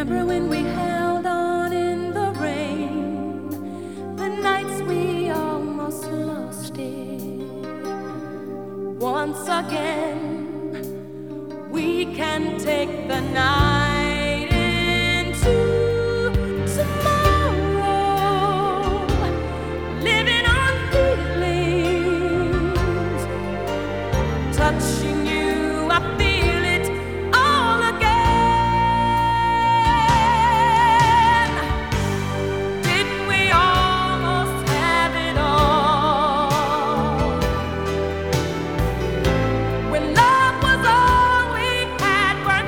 Remember when we held on in the rain, the nights we almost lost it. Once again, we can take the night into tomorrow, living on feelings, touching you, I feel it all again. Didn't we almost have it all? When love was all we had worth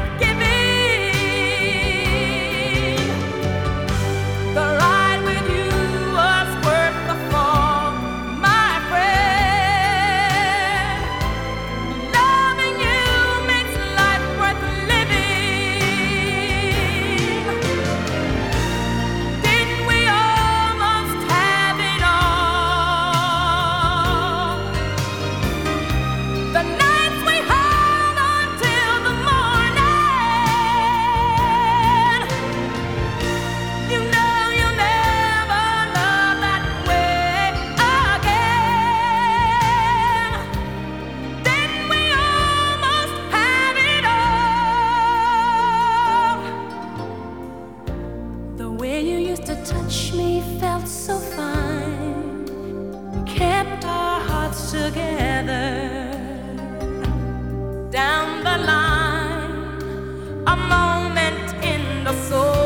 giving, the ride with you was worth the fall, my friend. Loving you makes life worth living. Didn't we almost have it all? The nights we held until the morning. You know you'll never love that way again. Didn't we almost have it all? The way you used to touch me felt so fine. Kept our hearts together. Down the line, a moment in the soul.